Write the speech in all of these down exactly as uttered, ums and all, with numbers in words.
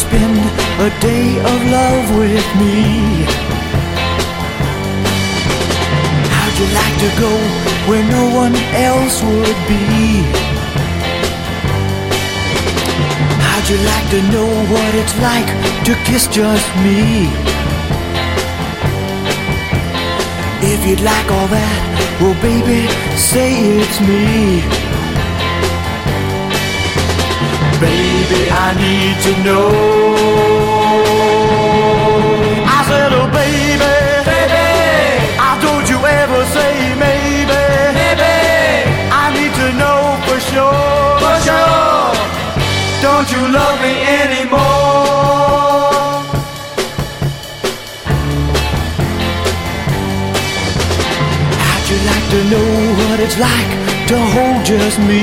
spend a day of love with me? How'd you like to go where no one else would be? How'd you like to know what it's like to kiss just me? If you'd like all that, well baby, say it's me. Baby, I need to know. I said, oh baby, baby, I don't you ever say maybe, maybe. I need to know for sure, for sure. Don't you love me anymore? How'd you like to know what it's like to hold just me?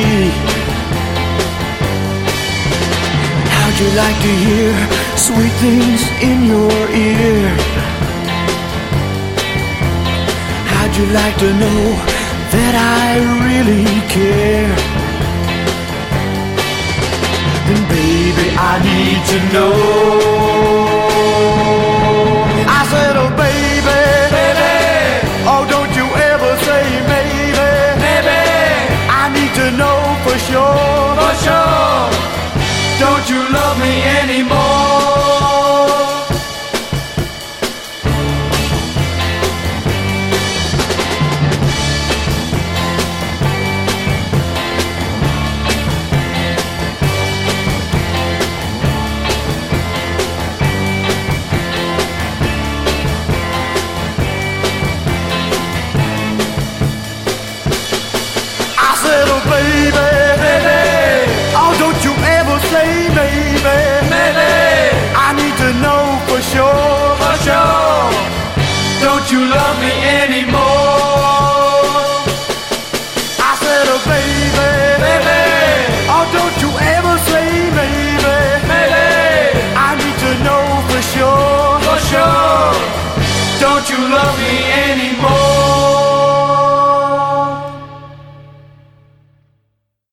How'd you like to hear sweet things in your ear? How'd you like to know that I really care? And baby, I need to know. I said, oh baby, baby, oh don't you ever say maybe, maybe. I need to know for sure, for sure. Don't you love me anymore? I said, oh baby, baby, oh don't you ever say maybe, maybe. I need to know for sure, for sure. Don't you love me anymore? I said, oh baby, baby, oh don't you ever say maybe, maybe. I need to know for sure, for sure. Don't you love me anymore?